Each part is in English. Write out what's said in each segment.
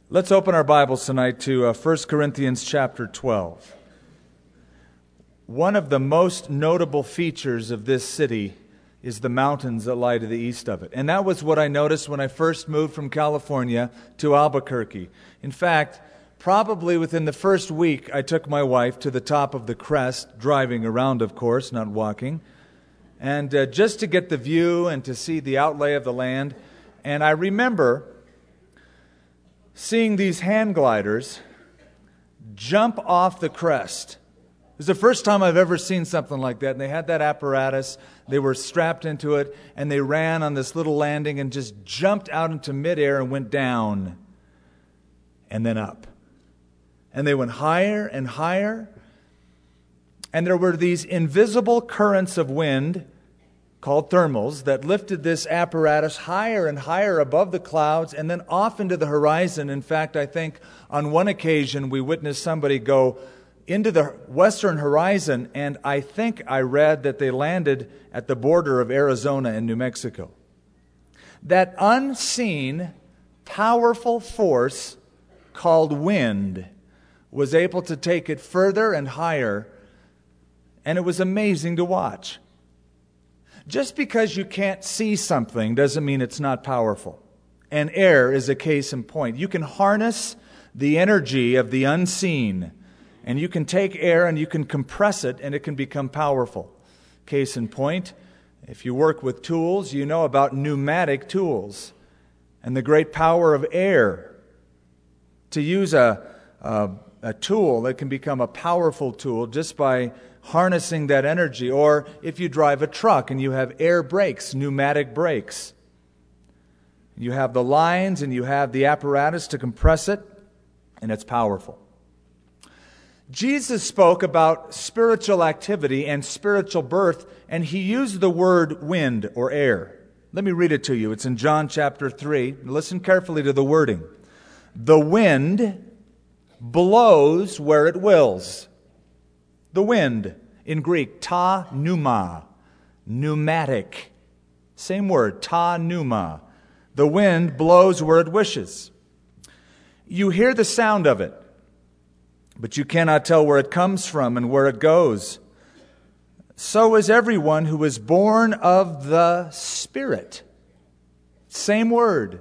Let's open our Bibles tonight to 1 Corinthians chapter 12. One of the most notable features of this city is the mountains that lie to the east of it. And that was what I noticed when I first moved from California to Albuquerque. In fact, probably within the first week, I took my wife to the top of the crest, driving around, of course, not walking, and just to get the view and to see the outlay of the land. And I remember seeing these hand gliders jump off the crest. It was the first time I've ever seen something like that. And they had that apparatus, they were strapped into it, and they ran on this little landing and just jumped out into midair and went down and then up. And they went higher and higher. And there were these invisible currents of wind called thermals that lifted this apparatus higher and higher above the clouds and then off into the horizon. In fact, I think on one occasion we witnessed somebody go into the western horizon, and I think I read that they landed at the border of Arizona and New Mexico. That unseen, powerful force called wind was able to take it further and higher, and it was amazing to watch. Just because you can't see something doesn't mean it's not powerful. And air is a case in point. You can harness the energy of the unseen, and you can take air and you can compress it, and it can become powerful. Case in point, if you work with tools, you know about pneumatic tools and the great power of air. To use a tool that can become a powerful tool just by harnessing that energy. Or if you drive a truck and you have air brakes, pneumatic brakes, you have the lines and you have the apparatus to compress it, and it's powerful. Jesus spoke about spiritual activity and spiritual birth, and he used the word wind or air. Let me read it to you. It's in John chapter 3. Listen carefully to the wording. The wind blows where it wills. The wind, in Greek, ta pneuma, pneumatic. Same word, ta pneuma. The wind blows where it wishes. You hear the sound of it, but you cannot tell where it comes from and where it goes. So is everyone who is born of the Spirit. Same word,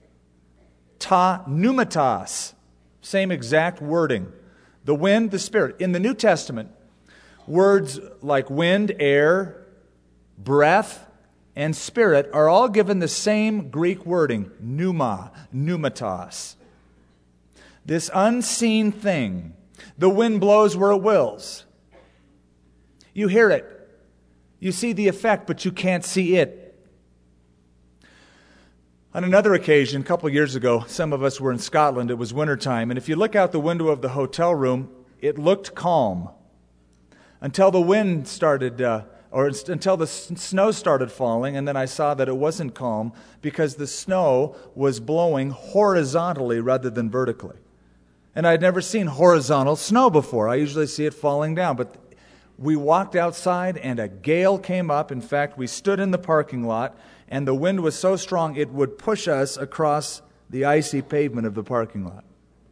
ta pneumatos. Same exact wording. The wind, the Spirit. In the New Testament, words like wind, air, breath, and spirit are all given the same Greek wording, pneuma, pneumatos. This unseen thing, the wind blows where it wills. You hear it. You see the effect, but you can't see it. On another occasion, a couple of years ago, some of us were in Scotland. It was wintertime, and if you look out the window of the hotel room, it looked calm until the wind started, until the snow started falling, and then I saw that it wasn't calm because the snow was blowing horizontally rather than vertically. And I'd never seen horizontal snow before. I usually see it falling down, but we walked outside and a gale came up. In fact, we stood in the parking lot, and the wind was so strong it would push us across the icy pavement of the parking lot.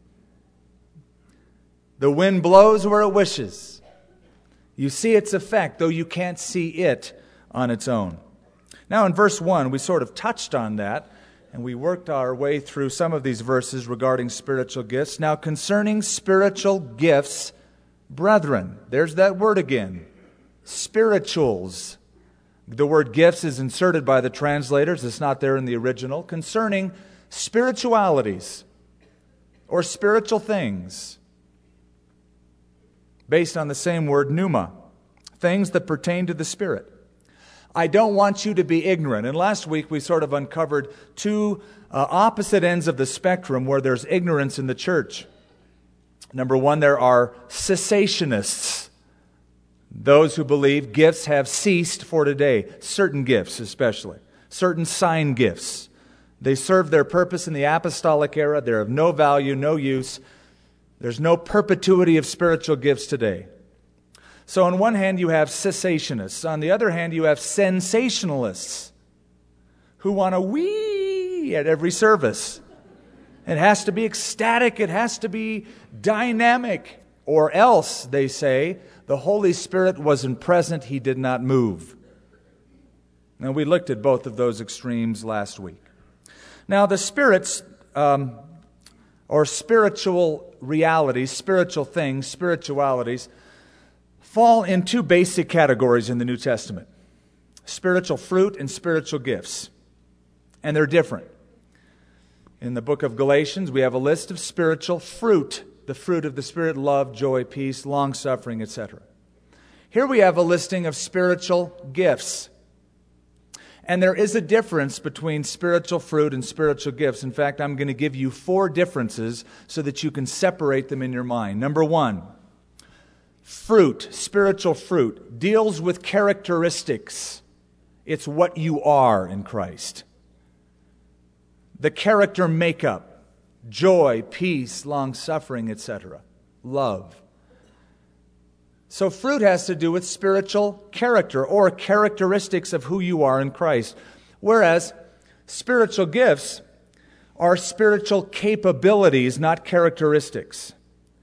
The wind blows where it wishes. You see its effect, though you can't see it on its own. Now in verse 1, we sort of touched on that, and we worked our way through some of these verses regarding spiritual gifts. Now concerning spiritual gifts, brethren, there's that word again, spirituals. The word gifts is inserted by the translators. It's not there in the original. Concerning spiritualities or spiritual things, based on the same word, pneuma, things that pertain to the Spirit. I don't want you to be ignorant. And last week we sort of uncovered two opposite ends of the spectrum where there's ignorance in the church. Number one, there are cessationists. Those who believe gifts have ceased for today. Certain gifts especially. Certain sign gifts. They serve their purpose in the apostolic era. They're of no value, no use. There's no perpetuity of spiritual gifts today. So on one hand you have cessationists. On the other hand you have sensationalists who want to wee at every service. It has to be ecstatic. It has to be dynamic. Or else, they say, the Holy Spirit wasn't present. He did not move. Now, we looked at both of those extremes last week. Now, the spirits, or spiritual realities, spiritual things, spiritualities, fall in two basic categories in the New Testament: spiritual fruit and spiritual gifts. And they're different. In the book of Galatians, we have a list of spiritual fruit, the fruit of the Spirit: love, joy, peace, long-suffering, etc. Here we have a listing of spiritual gifts. And there is a difference between spiritual fruit and spiritual gifts. In fact, I'm going to give you 4 differences so that you can separate them in your mind. Number 1, fruit, spiritual fruit, deals with characteristics. It's what you are in Christ. The character makeup: joy, peace, long-suffering, etc. Love. So fruit has to do with spiritual character or characteristics of who you are in Christ. Whereas spiritual gifts are spiritual capabilities, not characteristics.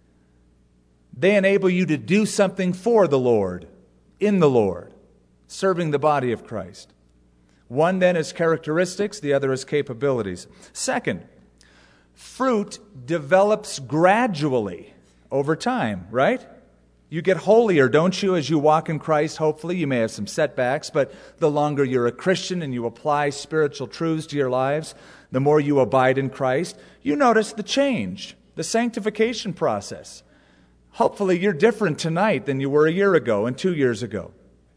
They enable you to do something for the Lord, in the Lord, serving the body of Christ. One then is characteristics, the other is capabilities. Second, fruit develops gradually over time, right? You get holier, don't you, as you walk in Christ? Hopefully, you may have some setbacks, but the longer you're a Christian and you apply spiritual truths to your lives, the more you abide in Christ, you notice the change, the sanctification process. Hopefully, you're different tonight than you were a year ago and 2 years ago.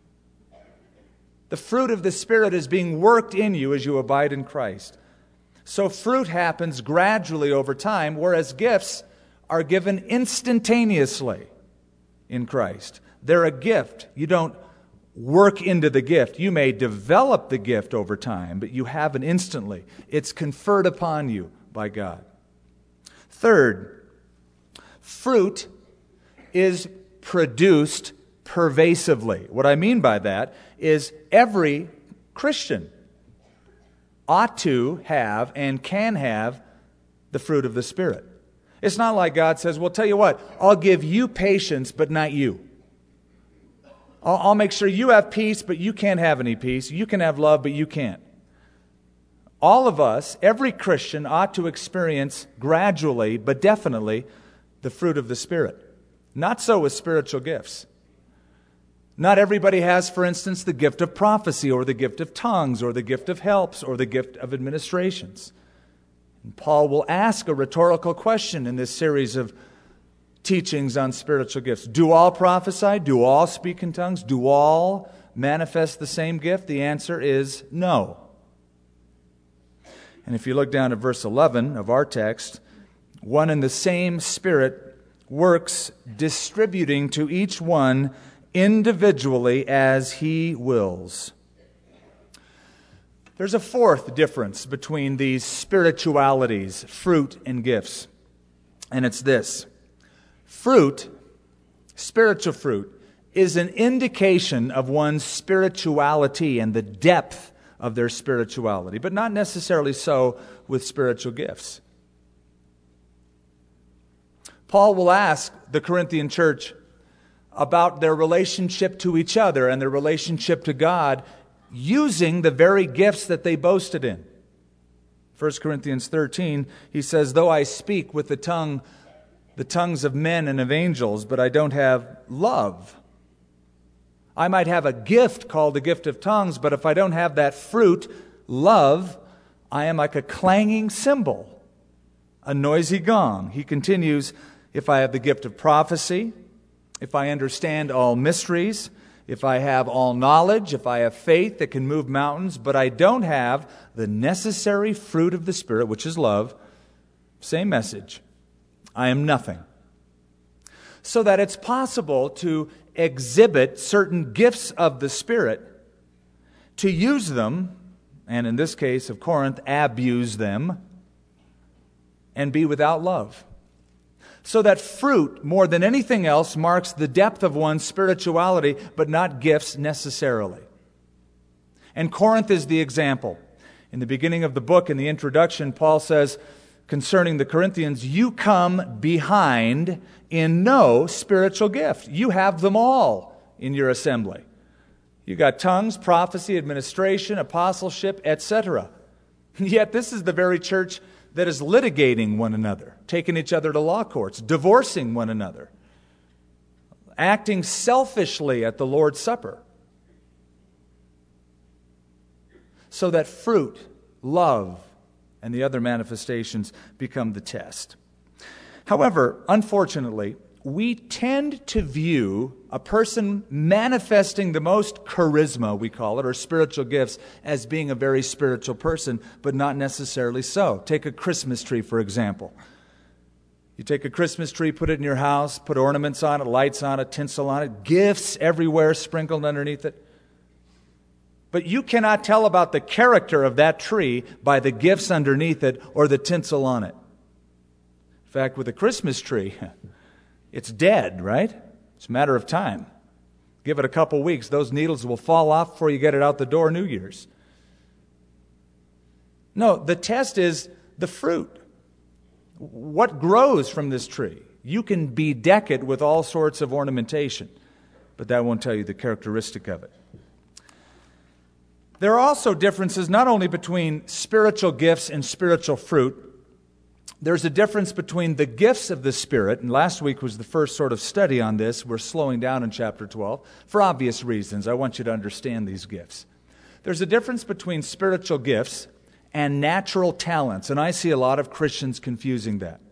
The fruit of the Spirit is being worked in you as you abide in Christ. So fruit happens gradually over time, whereas gifts are given instantaneously in Christ. They're a gift. You don't work into the gift. You may develop the gift over time, but you have it instantly. It's conferred upon you by God. Third, fruit is produced pervasively. What I mean by that is every Christian ought to have and can have the fruit of the Spirit. It's not like God says, well, tell you what, I'll give you patience, but not you. I'll make sure you have peace, but you can't have any peace. You can have love, but you can't. All of us, every Christian, ought to experience gradually, but definitely, the fruit of the Spirit. Not so with spiritual gifts. Not everybody has, for instance, the gift of prophecy, or the gift of tongues, or the gift of helps, or the gift of administrations. And Paul will ask a rhetorical question in this series of teachings on spiritual gifts. Do all prophesy? Do all speak in tongues? Do all manifest the same gift? The answer is no. And if you look down at verse 11 of our text, one and the same Spirit works, distributing to each one individually as He wills. There's a fourth difference between these spiritualities, fruit and gifts, and it's this. Fruit, spiritual fruit, is an indication of one's spirituality and the depth of their spirituality, but not necessarily so with spiritual gifts. Paul will ask the Corinthian church about their relationship to each other and their relationship to God, using the very gifts that they boasted in. 1 Corinthians 13, he says, though I speak with the tongues of men and of angels, but I don't have love. I might have a gift called the gift of tongues, but if I don't have that fruit, love, I am like a clanging cymbal, a noisy gong. He continues, if I have the gift of prophecy, if I understand all mysteries, if I have all knowledge, if I have faith that can move mountains, but I don't have the necessary fruit of the Spirit, which is love, same message. I am nothing. So that it's possible to exhibit certain gifts of the Spirit, to use them, and in this case of Corinth, abuse them, and be without love. So that fruit, more than anything else, marks the depth of one's spirituality, but not gifts necessarily. And Corinth is the example. In the beginning of the book, in the introduction, Paul says, concerning the Corinthians, you come behind in no spiritual gift. You have them all in your assembly. You got tongues, prophecy, administration, apostleship, etc. Yet this is the very church that is litigating one another, taking each other to law courts, divorcing one another, acting selfishly at the Lord's Supper, so that fruit, love, and the other manifestations become the test. However, unfortunately, we tend to view a person manifesting the most charisma, we call it, or spiritual gifts, as being a very spiritual person, but not necessarily so. Take a Christmas tree, for example. You take a Christmas tree, put it in your house, put ornaments on it, lights on it, tinsel on it, gifts everywhere sprinkled underneath it. But you cannot tell about the character of that tree by the gifts underneath it or the tinsel on it. In fact, with a Christmas tree, it's dead, right? It's a matter of time. Give it a couple weeks, those needles will fall off before you get it out the door New Year's. No, the test is the fruit. What grows from this tree? You can bedeck it with all sorts of ornamentation, but that won't tell you the characteristic of it. There are also differences not only between spiritual gifts and spiritual fruit. There's a difference between the gifts of the Spirit, and last week was the first sort of study on this. We're slowing down in chapter 12 for obvious reasons. I want you to understand these gifts. There's a difference between spiritual gifts and natural talents, and I see a lot of Christians confusing that.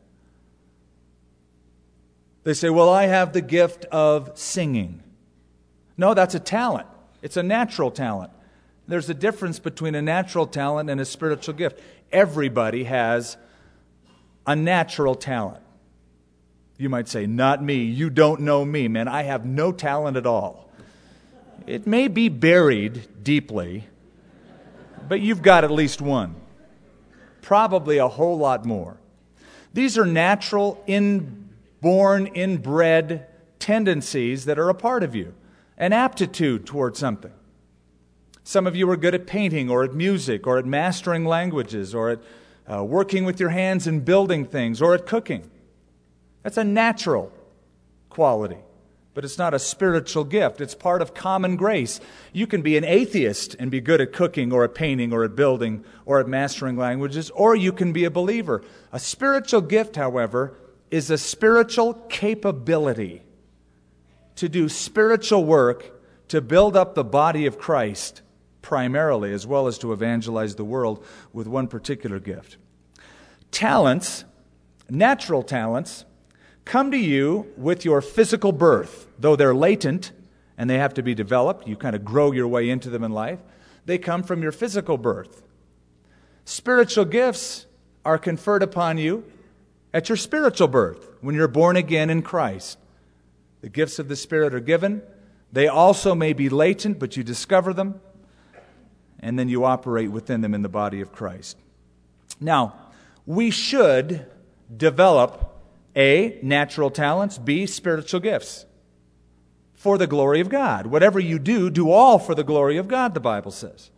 They say, well, I have the gift of singing. No, that's a talent. It's a natural talent. There's a difference between a natural talent and a spiritual gift. Everybody has a natural talent. You might say, not me. You don't know me, man. I have no talent at all. It may be buried deeply, but you've got at least one. Probably a whole lot more. These are natural, inborn, inbred tendencies that are a part of you. An aptitude toward something. Some of you are good at painting or at music or at mastering languages or at working with your hands and building things or at cooking. That's a natural quality, but it's not a spiritual gift. It's part of common grace. You can be an atheist and be good at cooking or at painting or at building or at mastering languages, or you can be a believer. A spiritual gift, however, is a spiritual capability to do spiritual work to build up the body of Christ primarily, as well as to evangelize the world with one particular gift. Talents, natural talents, come to you with your physical birth. Though they're latent and they have to be developed, you kind of grow your way into them in life, they come from your physical birth. Spiritual gifts are conferred upon you at your spiritual birth, when you're born again in Christ. The gifts of the Spirit are given. They also may be latent, but you discover them, and then you operate within them in the body of Christ. Now, we should develop A, natural talents, B, spiritual gifts for the glory of God. Whatever you do, do all for the glory of God, the Bible says.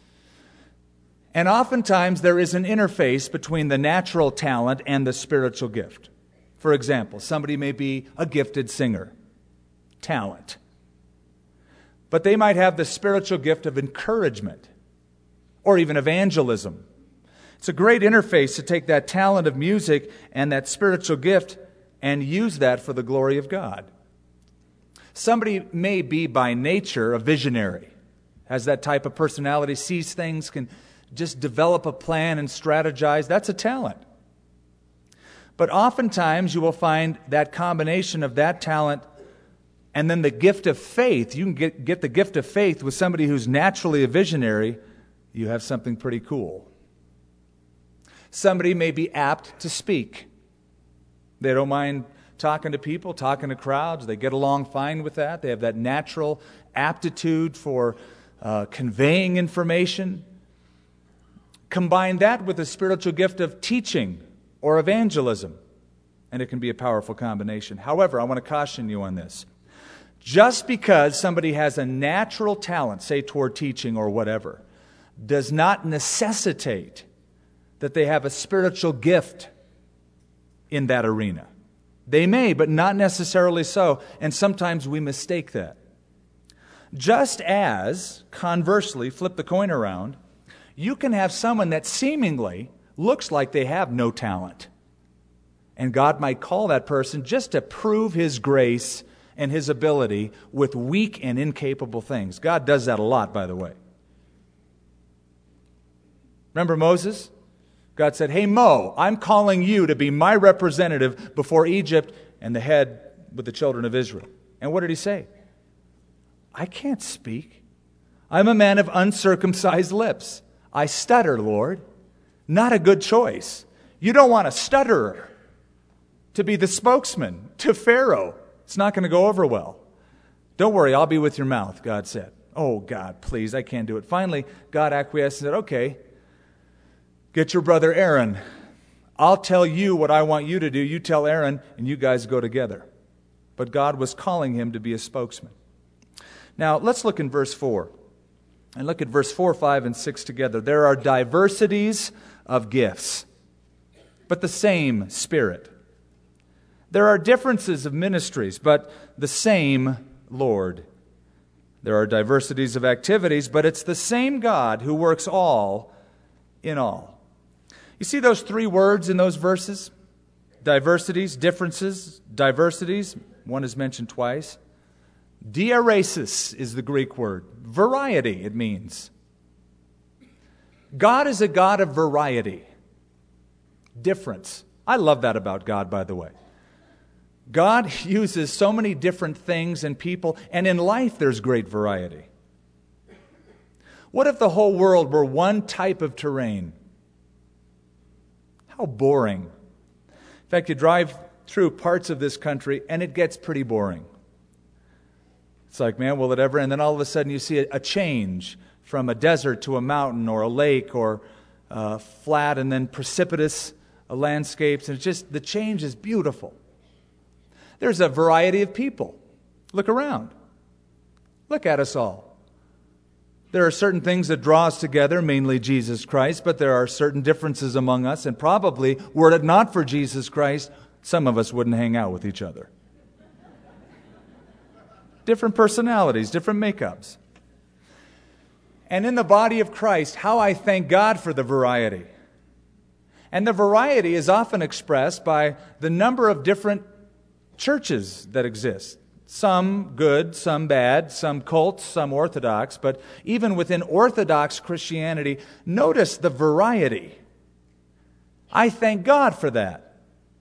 And oftentimes there is an interface between the natural talent and the spiritual gift. For example, somebody may be a gifted singer, talent. But they might have the spiritual gift of encouragement or even evangelism. It's a great interface to take that talent of music and that spiritual gift and use that for the glory of God. Somebody may be by nature a visionary, has that type of personality, sees things, can just develop a plan and strategize. That's a talent. But oftentimes you will find that combination of that talent and then the gift of faith. You can get the gift of faith with somebody who's naturally a visionary. You have something pretty cool. Somebody may be apt to speak. They don't mind talking to people, talking to crowds. They get along fine with that. They have that natural aptitude for conveying information. Combine that with the spiritual gift of teaching or evangelism, and it can be a powerful combination. However, I want to caution you on this. Just because somebody has a natural talent, say toward teaching or whatever, does not necessitate that they have a spiritual gift in that arena. They may, but not necessarily so, and sometimes we mistake that. Just as, conversely, flip the coin around, you can have someone that seemingly looks like they have no talent. And God might call that person just to prove His grace and His ability with weak and incapable things. God does that a lot, by the way. Remember Moses? God said, "Hey Mo, I'm calling you to be my representative before Egypt and the head with the children of Israel." And what did he say? "I can't speak. I'm a man of uncircumcised lips. I stutter, Lord." Not a good choice. You don't want a stutterer to be the spokesman to Pharaoh. It's not going to go over well. "Don't worry, I'll be with your mouth," God said. "Oh, God, please, I can't do it." Finally, God acquiesced and said, "Okay, get your brother Aaron. I'll tell you what I want you to do. You tell Aaron, and you guys go together." But God was calling him to be a spokesman. Now, let's look in verse 4. And look at verse 4, 5, and 6 together. There are diversities of gifts, but the same Spirit. There are differences of ministries, but the same Lord. There are diversities of activities, but it's the same God who works all in all. You see those three words in those verses? Diversities, differences, diversities. One is mentioned twice. Diaresis is the Greek word. Variety, it means. God is a God of variety. Difference. I love that about God, by the way. God uses so many different things and people, and in life there's great variety. What if the whole world were one type of terrain? How boring. In fact, you drive through parts of this country and it gets pretty boring. It's like, man, will it ever? And then all of a sudden you see a change from a desert to a mountain or a lake or flat and then precipitous landscapes. And it's just, the change is beautiful. There's a variety of people. Look around. Look at us all. There are certain things that draw us together, mainly Jesus Christ, but there are certain differences among us, and probably, were it not for Jesus Christ, some of us wouldn't hang out with each other. Different personalities, different makeups. And in the body of Christ, how I thank God for the variety. And the variety is often expressed by the number of different churches that exist. Some good, some bad, some cults, some orthodox. But even within Orthodox Christianity, notice the variety. I thank God for that.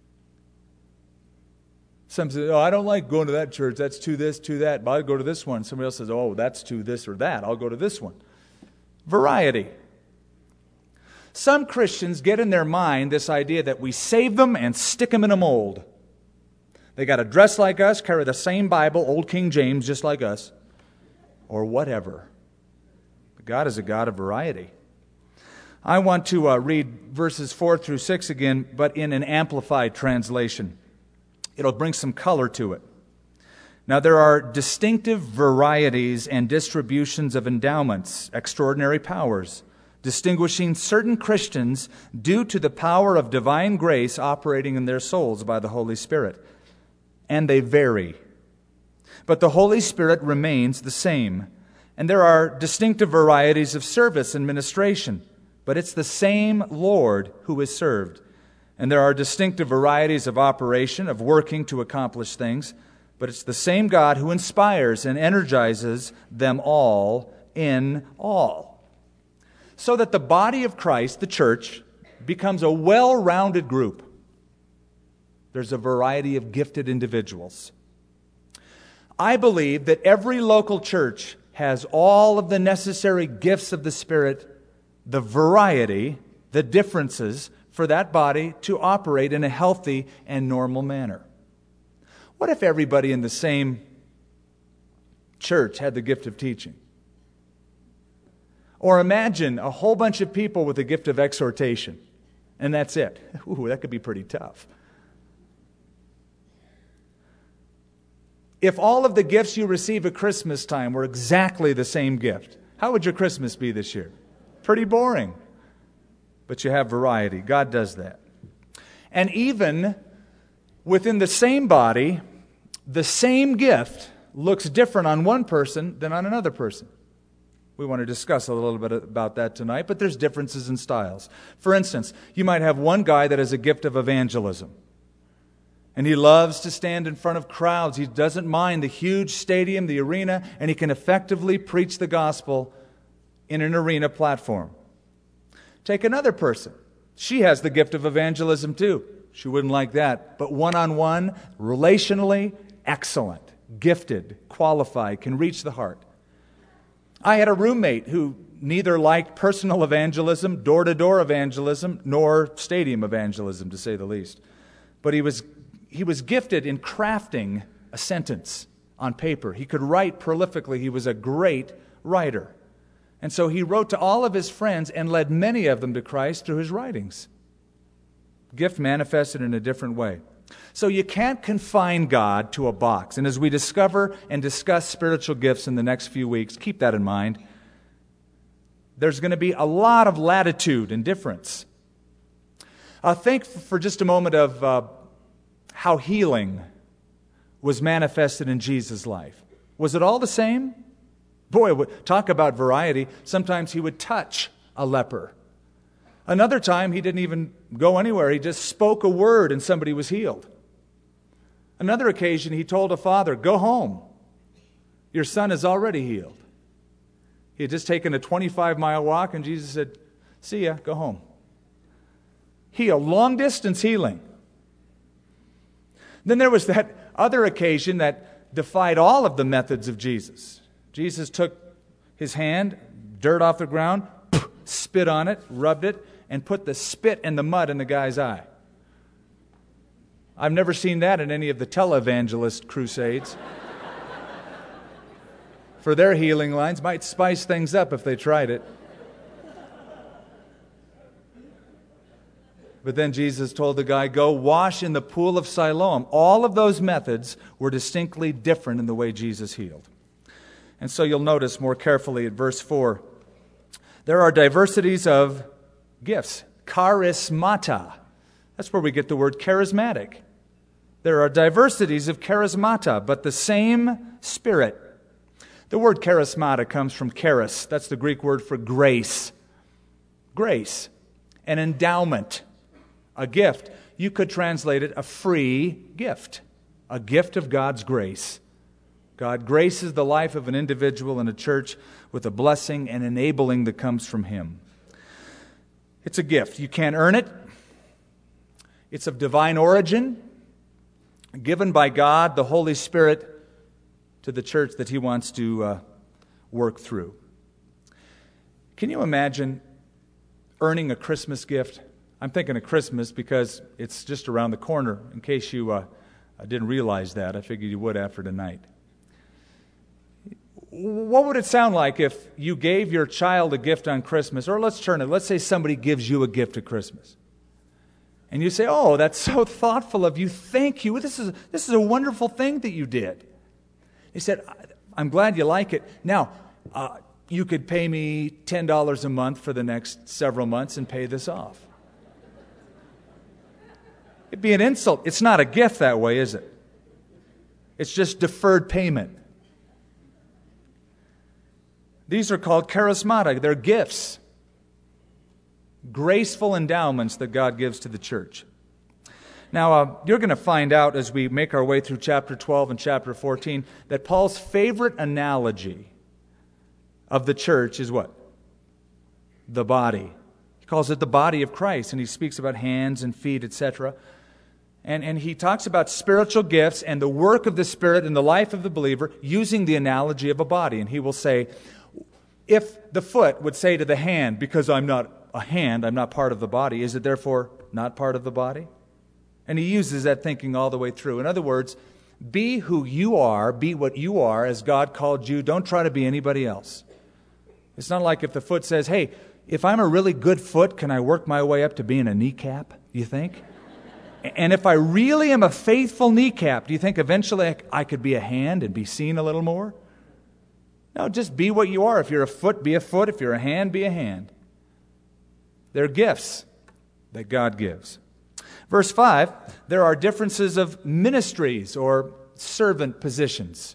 Some say, "Oh, I don't like going to that church. That's too this, too that. But I'll go to this one." Somebody else says, "Oh, that's too this or that. I'll go to this one." Variety. Some Christians get in their mind this idea that we save them and stick them in a mold. They got to dress like us, carry the same Bible, Old King James, just like us, or whatever. But God is a God of variety. I want to read verses 4 through 6 again, but in an amplified translation. It'll bring some color to it. Now, there are distinctive varieties and distributions of endowments, extraordinary powers, distinguishing certain Christians due to the power of divine grace operating in their souls by the Holy Spirit. And they vary. But the Holy Spirit remains the same. And there are distinctive varieties of service and ministration, but it's the same Lord who is served. And there are distinctive varieties of operation, of working to accomplish things, but it's the same God who inspires and energizes them all in all. So that the body of Christ, the church, becomes a well-rounded group. There's a variety of gifted individuals. I believe that every local church has all of the necessary gifts of the Spirit, the variety, the differences for that body to operate in a healthy and normal manner. What if everybody in the same church had the gift of teaching? Or imagine a whole bunch of people with the gift of exhortation, and that's it. Ooh, that could be pretty tough. If all of the gifts you receive at Christmas time were exactly the same gift, how would your Christmas be this year? Pretty boring. but you have variety. God does that. And even within the same body, the same gift looks different on one person than on another person. We want to discuss a little bit about that tonight, but there's differences in styles. For instance, you might have one guy that has a gift of evangelism. And he loves to stand in front of crowds. He doesn't mind the huge stadium, the arena, and he can effectively preach the gospel in an arena platform. Take another person. She has the gift of evangelism too. She wouldn't like that. But one-on-one, relationally, excellent, gifted, qualified, can reach the heart. I had a roommate who neither liked personal evangelism, door-to-door evangelism, nor stadium evangelism, to say the least. But he was gifted in crafting a sentence on paper. He could write prolifically. He was a great writer. And so he wrote to all of his friends and led many of them to Christ through his writings. Gift manifested in a different way. So you can't confine God to a box. And as we discover and discuss spiritual gifts in the next few weeks, keep that in mind. There's going to be a lot of latitude and difference. Think for just a moment of how healing was manifested in Jesus' life. Was it all the same? Boy, talk about variety. Sometimes he would touch a leper. Another time, he didn't even go anywhere. He just spoke a word and somebody was healed. Another occasion, he told a father, "Go home. Your son is already healed." He had just taken a 25-mile walk, and Jesus said, "See ya, go home." Heal, long-distance healing. Then there was that other occasion that defied all of the methods of Jesus. Jesus took his hand, dirt off the ground, spit on it, rubbed it, and put the spit and the mud in the guy's eye. I've never seen that in any of the televangelist crusades. For their healing lines, might spice things up if they tried it. But then Jesus told the guy, "Go wash in the pool of Siloam." All of those methods were distinctly different in the way Jesus healed. And so you'll notice more carefully at verse 4, there are diversities of gifts. Charismata. That's where we get the word charismatic. There are diversities of charismata, but the same Spirit. The word charismata comes from charis. That's the Greek word for grace. Grace. An endowment. A gift. You could translate it a free gift. A gift of God's grace. God graces the life of an individual in a church with a blessing and enabling that comes from Him. It's a gift. You can't earn it. It's of divine origin, given by God, the Holy Spirit, to the church that He wants to work through. Can you imagine earning a Christmas gift? I'm thinking of Christmas because it's just around the corner. In case you didn't realize that, I figured you would after tonight. What would it sound like if you gave your child a gift on Christmas? Or let's turn it. Let's say somebody gives you a gift at Christmas. And you say, "Oh, that's so thoughtful of you. Thank you. This is a wonderful thing that you did." He said, "I'm glad you like it. Now, you could pay me $10 a month for the next several months and pay this off." It'd be an insult. It's not a gift that way, is it? It's just deferred payment. These are called charismata. They're gifts. Graceful endowments that God gives to the church. Now, you're going to find out as we make our way through chapter 12 and chapter 14 that Paul's favorite analogy of the church is what? The body. He calls it the body of Christ, and he speaks about hands and feet, etc. And he talks about spiritual gifts and the work of the Spirit in the life of the believer using the analogy of a body. And he will say, if the foot would say to the hand, "Because I'm not a hand, I'm not part of the body, is it therefore not part of the body?" And he uses that thinking all the way through. In other words, be who you are, be what you are as God called you. Don't try to be anybody else. It's not like if the foot says, "Hey, if I'm a really good foot, can I work my way up to being a kneecap?" You think? And if I really am a faithful kneecap, do you think eventually I could be a hand and be seen a little more? No, just be what you are. If you're a foot, be a foot. If you're a hand, be a hand. They're gifts that God gives. Verse 5, there are differences of ministries or servant positions.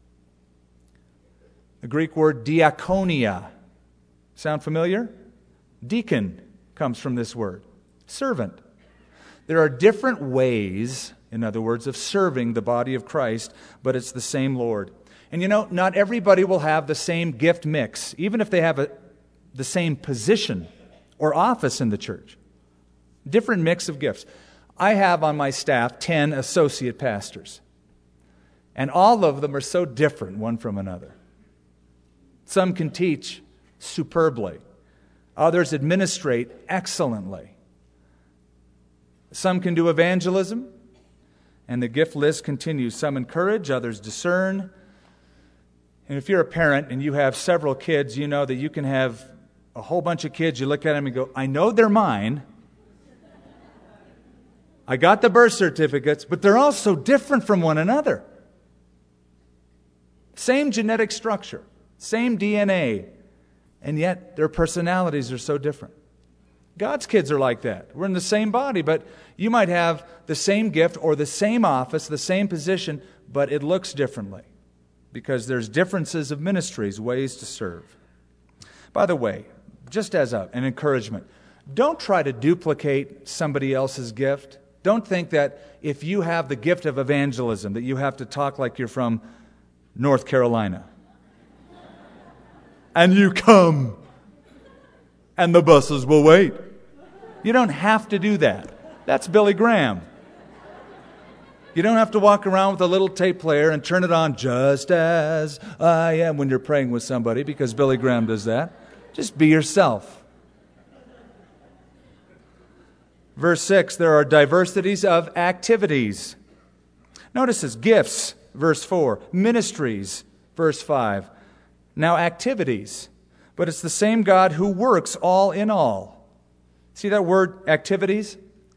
The Greek word diakonia. Sound familiar? Deacon comes from this word. Servant. There are different ways, in other words, of serving the body of Christ, but it's the same Lord. And you know, not everybody will have the same gift mix, even if they have the same position or office in the church. Different mix of gifts. I have on my staff 10 associate pastors. And all of them are so different one from another. Some can teach superbly. Others administrate excellently. Some can do evangelism. And the gift list continues. Some encourage, others discern. And if you're a parent and you have several kids, you know that you can have a whole bunch of kids. You look at them and go, I know they're mine. I got the birth certificates, but they're all so different from one another. Same genetic structure, same DNA, and yet their personalities are so different. God's kids are like that. We're in the same body, but you might have the same gift or the same office, the same position, but it looks differently because there's differences of ministries, ways to serve. By the way, just as an encouragement, don't try to duplicate somebody else's gift. Don't think that if you have the gift of evangelism that you have to talk like you're from North Carolina. And you come, and the buses will wait. You don't have to do that. That's Billy Graham. You don't have to walk around with a little tape player and turn it on just as I am when you're praying with somebody, because Billy Graham does that. Just be yourself. Verse 6, there are diversities of activities. Notice this, gifts, verse 4, ministries, verse 5. Now activities, but it's the same God who works all in all. See that word, activities?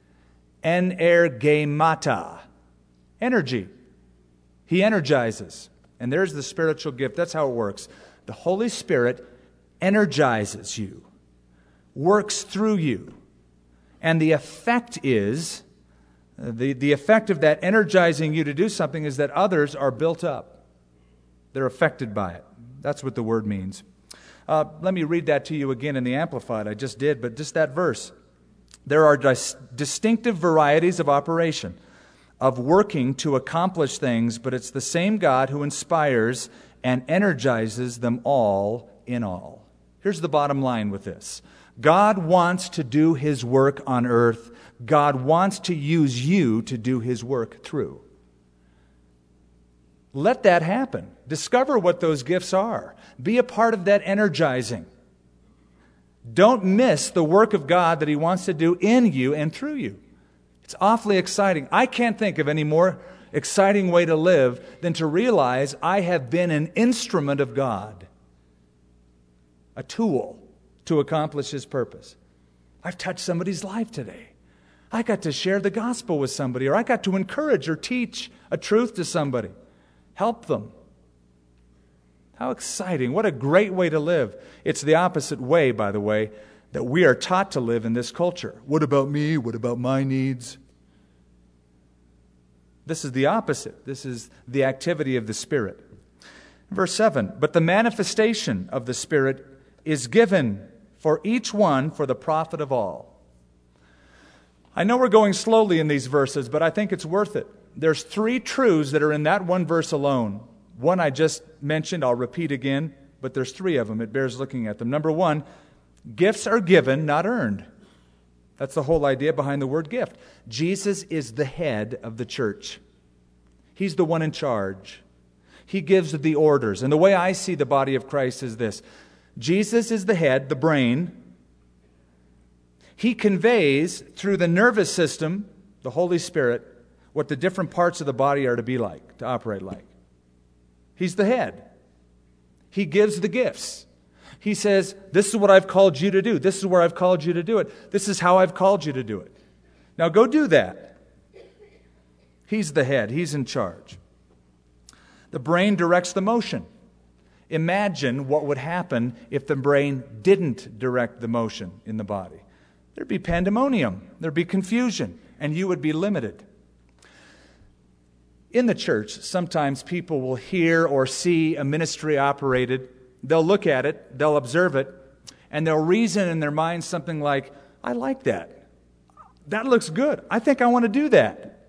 Energemata, energy. He energizes. And there's the spiritual gift. That's how it works. The Holy Spirit energizes you, works through you. And the effect is, the effect of that energizing you to do something is that others are built up. They're affected by it. That's what the word means. Let me read that to you again in the Amplified. I just did, but just that verse. There are distinctive varieties of operation, of working to accomplish things, but it's the same God who inspires and energizes them all in all. Here's the bottom line with this. God wants to do His work on earth. God wants to use you to do His work through. Let that happen. Discover what those gifts are. Be a part of that energizing. Don't miss the work of God that He wants to do in you and through you. It's awfully exciting. I can't think of any more exciting way to live than to realize I have been an instrument of God, a tool to accomplish His purpose. I've touched somebody's life today. I got to share the gospel with somebody, or I got to encourage or teach a truth to somebody. Help them. How exciting. What a great way to live. It's the opposite way, by the way, that we are taught to live in this culture. What about me? What about my needs? This is the opposite. This is the activity of the Spirit. Verse 7, but the manifestation of the Spirit is given for each one for the profit of all. I know we're going slowly in these verses, but I think it's worth it. There's 3 truths that are in that one verse alone. One I just mentioned, I'll repeat again, but there's 3 of them. It bears looking at them. Number 1, gifts are given, not earned. That's the whole idea behind the word gift. Jesus is the head of the church. He's the one in charge. He gives the orders. And the way I see the body of Christ is this. Jesus is the head, the brain. He conveys through the nervous system, the Holy Spirit, what the different parts of the body are to be like, to operate like. He's the head. He gives the gifts. He says, this is what I've called you to do. This is where I've called you to do it. This is how I've called you to do it. Now go do that. He's the head. He's in charge. The brain directs the motion. Imagine what would happen if the brain didn't direct the motion in the body. there'd be pandemonium, there'd be confusion, and you would be limited. In the church, sometimes people will hear or see a ministry operated. They'll look at it, they'll observe it, and they'll reason in their mind something like, I like that. That looks good. I think I want to do that.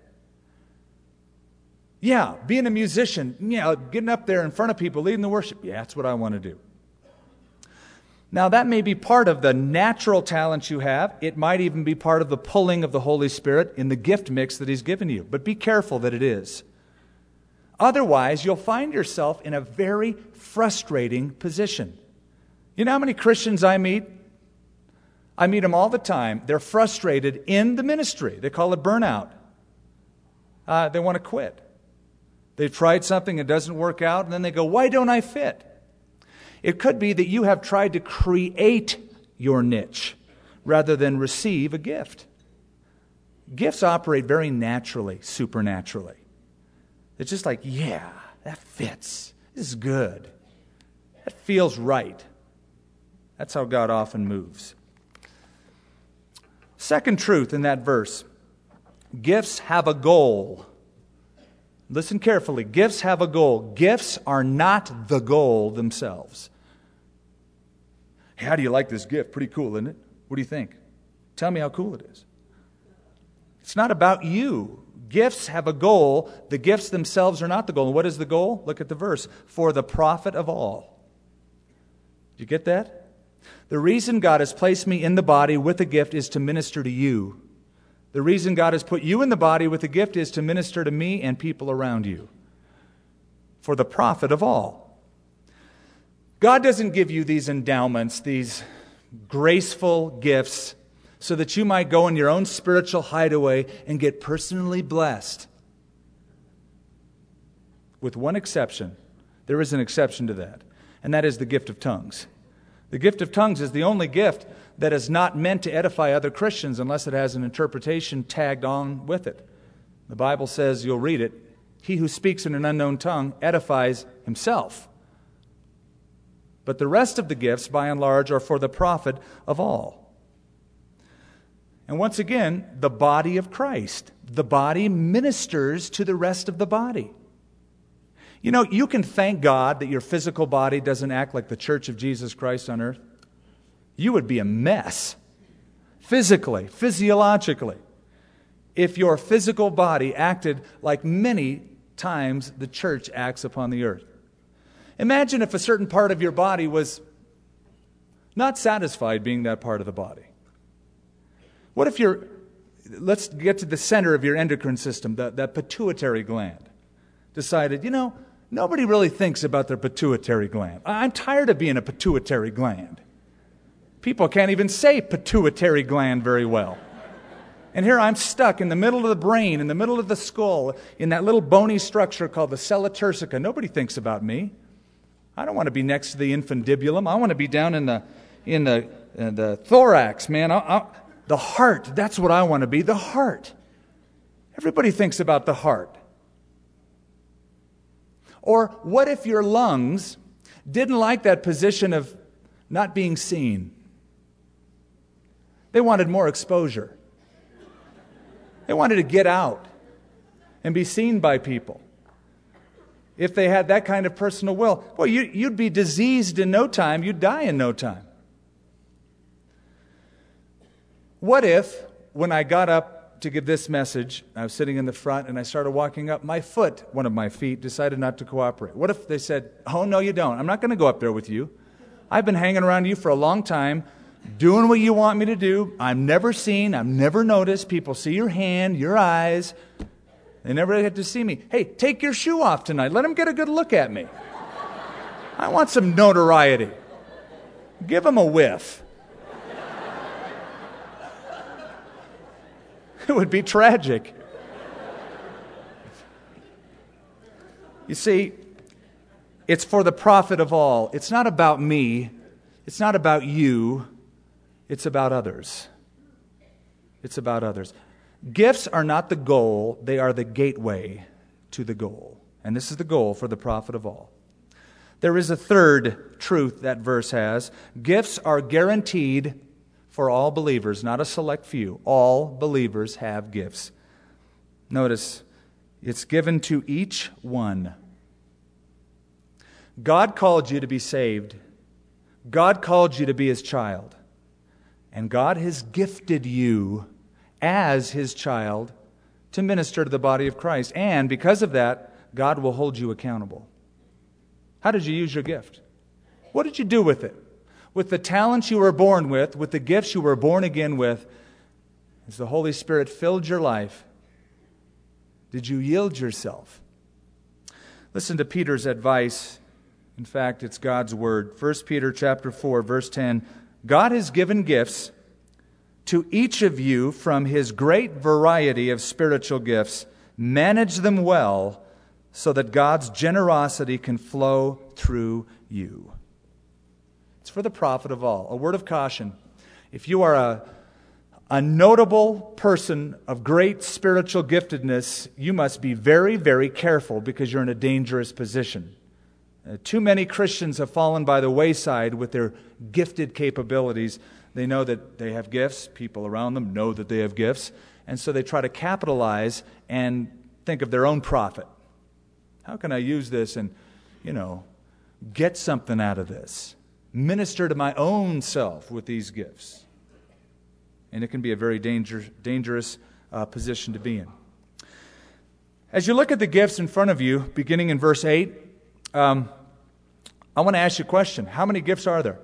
Yeah, being a musician, getting up there in front of people, leading the worship, that's what I want to do. Now, that may be part of the natural talent you have. It might even be part of the pulling of the Holy Spirit in the gift mix that He's given you. But be careful that it is. Otherwise, you'll find yourself in a very frustrating position. You know how many Christians I meet? I meet them all the time. They're frustrated in the ministry. They call it burnout. They want to quit. They've tried something, it doesn't work out, and then they go, why don't I fit? It could be that you have tried to create your niche rather than receive a gift. Gifts operate very naturally, supernaturally. It's just like, that fits. This is good. That feels right. That's how God often moves. Second truth in that verse, gifts have a goal. Listen carefully. Gifts have a goal. Gifts are not the goal themselves. Hey, how do you like this gift? Pretty cool, isn't it? What do you think? Tell me how cool it is. It's not about you. Gifts have a goal. The gifts themselves are not the goal. And what is the goal? Look at the verse. For the profit of all. Did you get that? The reason God has placed me in the body with a gift is to minister to you. The reason God has put you in the body with a gift is to minister to me and people around you. For the profit of all. God doesn't give you these endowments, these graceful gifts, so that you might go in your own spiritual hideaway and get personally blessed. With one exception. There is an exception to that, and that is the gift of tongues. The gift of tongues is the only gift that is not meant to edify other Christians unless it has an interpretation tagged on with it. The Bible says, you'll read it, he who speaks in an unknown tongue edifies himself. But the rest of the gifts, by and large, are for the profit of all. And once again, the body of Christ. The body ministers to the rest of the body. You know, you can thank God that your physical body doesn't act like the church of Jesus Christ on earth. You would be a mess, physically, physiologically, if your physical body acted like many times the church acts upon the earth. Imagine if a certain part of your body was not satisfied being that part of the body. What if let's get to the center of your endocrine system, that pituitary gland, decided, nobody really thinks about their pituitary gland. I'm tired of being a pituitary gland. People can't even say pituitary gland very well. And here I'm stuck in the middle of the brain, in the middle of the skull, in that little bony structure called the sella turcica. Nobody thinks about me. I don't want to be next to the infundibulum. I want to be down in the thorax, man. The heart, that's what I want to be, the heart. Everybody thinks about the heart. Or what if your lungs didn't like that position of not being seen? They wanted more exposure. They wanted to get out and be seen by people. If they had that kind of personal will, well, you'd be diseased in no time. You'd die in no time. What if, when I got up to give this message, I was sitting in the front and I started walking up, one of my feet, decided not to cooperate? What if they said, oh, no, you don't. I'm not going to go up there with you. I've been hanging around you for a long time, doing what you want me to do. I'm never seen. I'm never noticed. People see your hand, your eyes. They never get to see me. Hey, take your shoe off tonight. Let them get a good look at me. I want some notoriety. Give them a whiff. It would be tragic. You see, it's for the profit of all. It's not about me. It's not about you. It's about others. It's about others. Gifts are not the goal. They are the gateway to the goal. And this is the goal for the profit of all. There is a third truth that verse has. Gifts are guaranteed for all believers, not a select few. All believers have gifts. Notice, it's given to each one. God called you to be saved. God called you to be His child. And God has gifted you as His child to minister to the body of Christ. And because of that, God will hold you accountable. How did you use your gift? What did you do with it? With the talents you were born with the gifts you were born again with, as the Holy Spirit filled your life, did you yield yourself? Listen to Peter's advice. In fact, it's God's word. 1 Peter chapter 4, verse 10. God has given gifts to each of you from His great variety of spiritual gifts. Manage them well so that God's generosity can flow through you. It's for the profit of all. A word of caution. If you are a notable person of great spiritual giftedness, you must be very, very careful because you're in a dangerous position. Too many Christians have fallen by the wayside with their gifted capabilities. They know that they have gifts. People around them know that they have gifts. And so they try to capitalize and think of their own profit. How can I use this and, get something out of this? Minister to my own self with these gifts. And it can be a very dangerous position to be in. As you look at the gifts in front of you, beginning in verse 8, I want to ask you a question. How many gifts are there?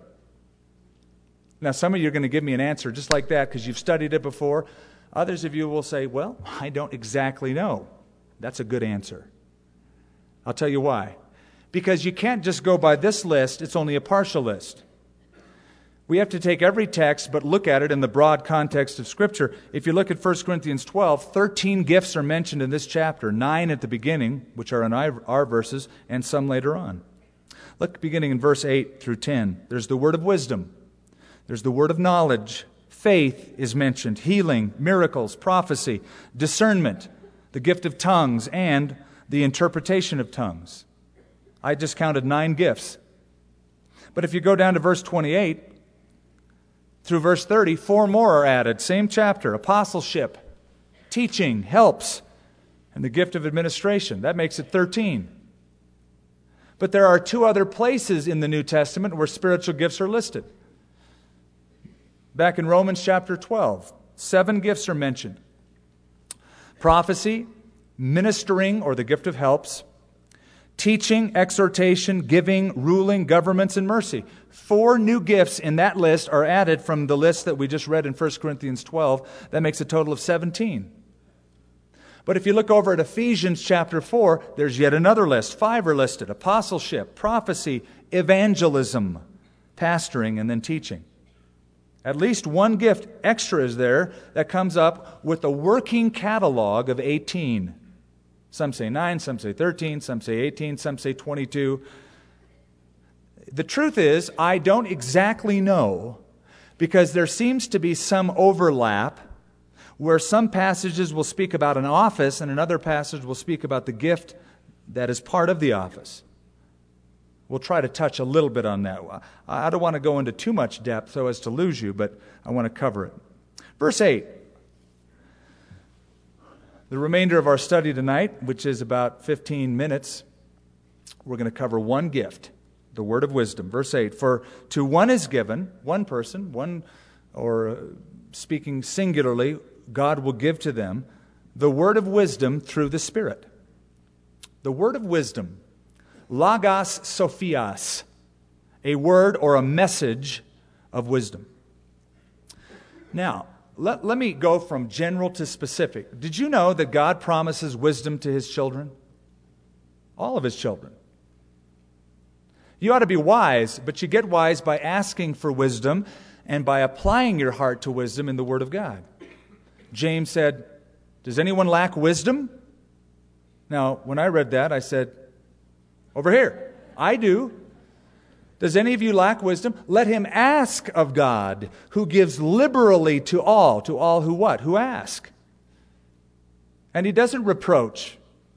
Now, some of you are going to give me an answer just like that because you've studied it before. Others of you will say, well, I don't exactly know. That's a good answer. I'll tell you why. Because you can't just go by this list. It's only a partial list. We have to take every text but look at it in the broad context of Scripture. If you look at 1 Corinthians 12, 13 gifts are mentioned in this chapter, 9 at the beginning, which are in our verses, and some later on. Look beginning in verse 8 through 10. There's the word of wisdom. There's the word of knowledge. Faith is mentioned. Healing, miracles, prophecy, discernment, the gift of tongues, and the interpretation of tongues. I just counted 9 gifts. But if you go down to verse 28 through verse 30, 4 more are added. Same chapter. Apostleship, teaching, helps, and the gift of administration. That makes it 13. But there are 2 other places in the New Testament where spiritual gifts are listed. Back in Romans chapter 12, 7 gifts are mentioned. Prophecy, ministering or the gift of helps, teaching, exhortation, giving, ruling, governments, and mercy. 4 new gifts in that list are added from the list that we just read in 1 Corinthians 12. That makes a total of 17. But if you look over at Ephesians chapter 4, there's yet another list. 5 are listed. Apostleship, prophecy, evangelism, pastoring, and then teaching. At least 1 gift extra is there that comes up with a working catalog of 18. Some say 9, some say 13, some say 18, some say 22. The truth is, I don't exactly know because there seems to be some overlap where some passages will speak about an office and another passage will speak about the gift that is part of the office. We'll try to touch a little bit on that. I don't want to go into too much depth so as to lose you, but I want to cover it. Verse 8. The remainder of our study tonight, which is about 15 minutes, we're going to cover 1 gift, the word of wisdom. Verse 8, for to one is given, one person, or speaking singularly, God will give to them the word of wisdom through the Spirit. The word of wisdom, logos sophias, a word or a message of wisdom. Now, let me go from general to specific. Did you know that God promises wisdom to His children? All of His children. You ought to be wise, but you get wise by asking for wisdom and by applying your heart to wisdom in the Word of God. James said, does anyone lack wisdom? Now, when I read that, I said, over here, I do. Does any of you lack wisdom? Let him ask of God, who gives liberally to all who what? Who ask. And He doesn't reproach.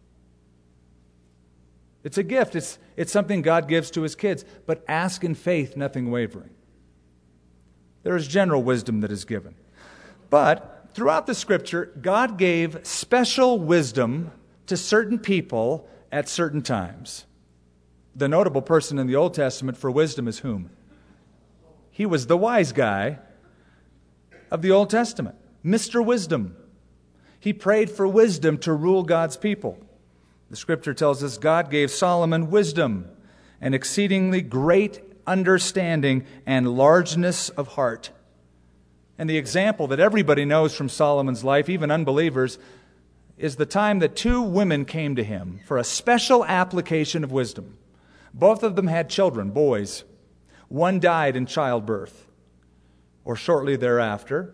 It's a gift. It's something God gives to His kids. But ask in faith, nothing wavering. There is general wisdom that is given. But throughout the Scripture, God gave special wisdom to certain people at certain times. The notable person in the Old Testament for wisdom is whom? He was the wise guy of the Old Testament, Mr. Wisdom. He prayed for wisdom to rule God's people. The Scripture tells us God gave Solomon wisdom and exceedingly great understanding and largeness of heart. And the example that everybody knows from Solomon's life, even unbelievers, is the time that two women came to him for a special application of wisdom. Both of them had children, boys. One died in childbirth, or shortly thereafter.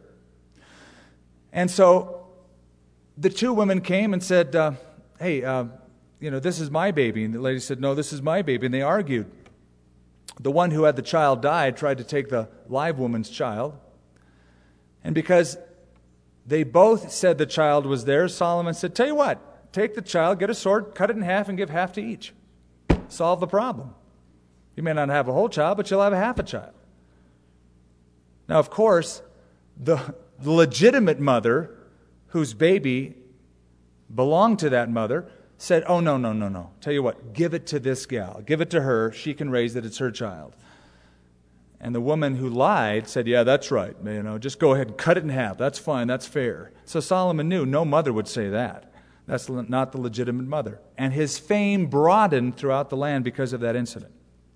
And so the two women came and said, hey, this is my baby. And the lady said, no, this is my baby. And they argued. The one who had the child died, tried to take the live woman's child. And because they both said the child was theirs, Solomon said, tell you what, take the child, get a sword, cut it in half, and give half to each. Solve the problem. You may not have a whole child, but you'll have a half a child. Now, of course, the legitimate mother, whose baby belonged to that mother, said, oh, no. Tell you what, give it to this gal. Give it to her. She can raise it. It's her child. And the woman who lied said, yeah, that's right. Just go ahead and cut it in half. That's fine. That's fair. So Solomon knew no mother would say that. That's not the legitimate mother. And his fame broadened throughout the land because of that incident.